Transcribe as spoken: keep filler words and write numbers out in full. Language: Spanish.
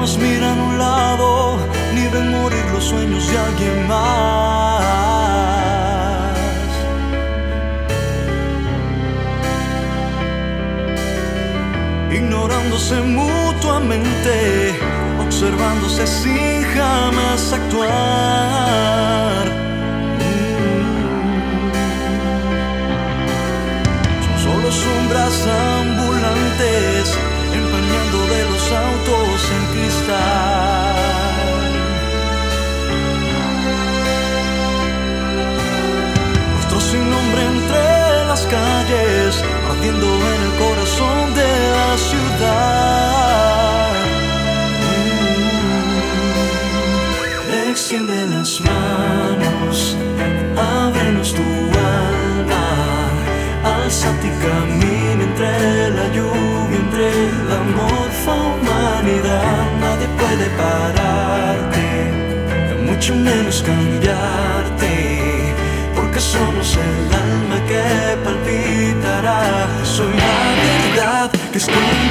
nos miran a un lado, ni ven morir los sueños de alguien más. Ignorándose mutuamente, observándose sin jamás actuar. Son solo sombras ambulantes, empañando de los autos en cristal. Rostros sin nombre entre las calles, ardiendo en el corazón de la ciudad. Extiende las manos, ábrenos tu alma, alzate y camina entre la lluvia, entre la morfa humanidad. Nadie puede pararte, mucho menos cambiarte, porque somos el alma que palpitará. Soy la verdad que esconde